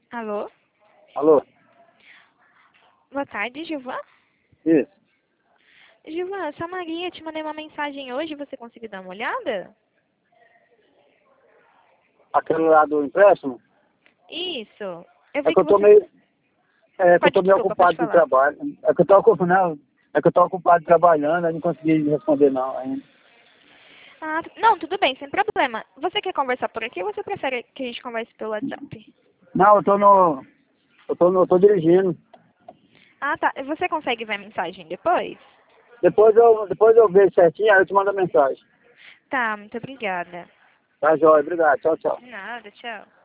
Alô? Alô? Boa tarde, Gilvan. Isso. Gilvan, eu sou a Maria, te mandei uma mensagem hoje, você conseguiu dar uma olhada? Aquele lá do empréstimo? Isso. Eu É vi que que eu tô você... meio. É que eu tô meio Desculpa, pode ocupado de falar. trabalho. É que eu tô ocupado, não. É que eu tô ocupado trabalhando, aí não consegui responder não ainda. Ah, não, tudo bem, sem problema. Você quer conversar por aqui ou você prefere que a gente converse pelo WhatsApp? Não, eu tô no. Eu tô dirigindo. Ah, tá. Você consegue ver a mensagem depois? Depois eu vejo certinho, aí eu te mando a mensagem. Tá, muito obrigada. Tá, jóia. Obrigado. Tchau, tchau. De nada, tchau.